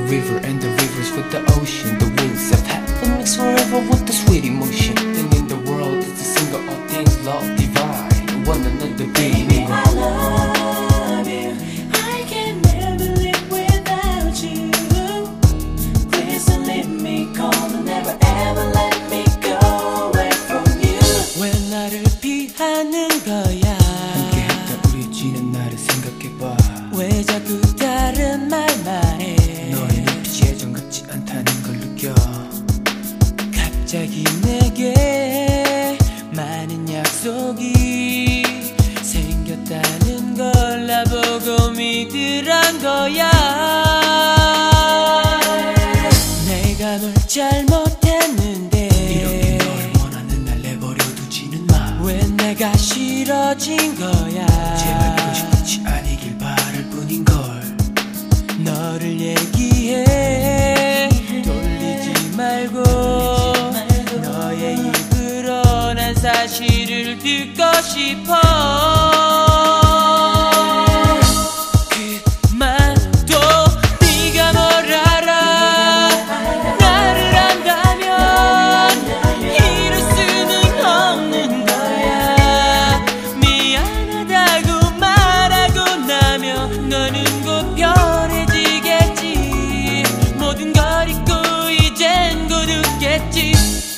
river and the rivers with the ocean. The winds of heaven mix forever with the sweet emotion. And in the world it's a single all things love divine. One another baby, I love you. I can never live without you. Please don't leave me cold and never ever let me go away from you. 왜 나를 피하는 거야? 함께했던 우리 지난 날을 생각해봐. 왜 자꾸 다른 말만 해? 너의 눈빛이 예전 같지 않다는 걸 느껴. 갑자기 내게 많은 약속이 생겼다는 걸 나보고 믿으란 거야. 내가 널 잘못했는데 이렇게 너를 원하는 날 내버려 두지는 마. 왜 내가 싫어진 거야? 제발 이것이 끝이 아니길 바랄 뿐인걸. 너를 얘기해 돌리지 말고 너의 입으로 난 사실을 듣고 싶어. 그만둬. 네가 뭘 알아? 나를 안다면 이룰 수는 없는 거야. 미안하다고 말하고 나면 너는 곧 편해지겠지. 모든 걸 잊고 이젠 곧 웃겠지.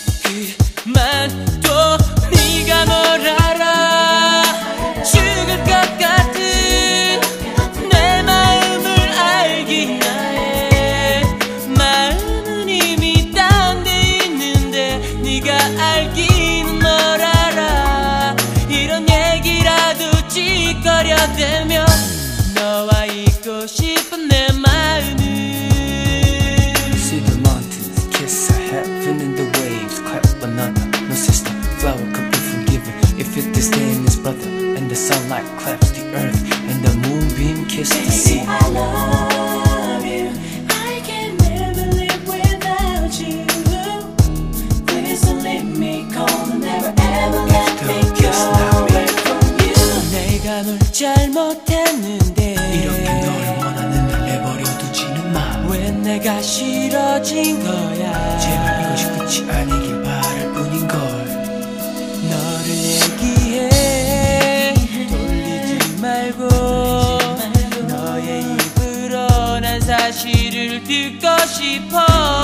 그만둬. 네가 뭘 알아? 죽을 것 같은 내 마음을 알기나 해. 마음은 이미 딴 데 있는데 네가 알기는 뭘 알아. 이런 얘기라도 찌꺼려대며 너와 있고 싶은 내 마음은 See the mountains, kiss the heaven and the waves, clap another. No sister, flower come in from giving. If it is day and his brother, and the sunlight claps the earth, and the moonbeam kiss the sea. I love you. I can never live without you. Please don't leave me cold and never ever let me go away from you. 내가 널 잘못했는데 이렇게 너를 원하는 날 내버려 두지는 마. 왜 내가 싫어진 거야? 제발 이것이 끝이 아니길 바랄 뿐인걸. 너를 얘기해 돌리지 말고 너의 입으로 난 사실을 듣고 싶어.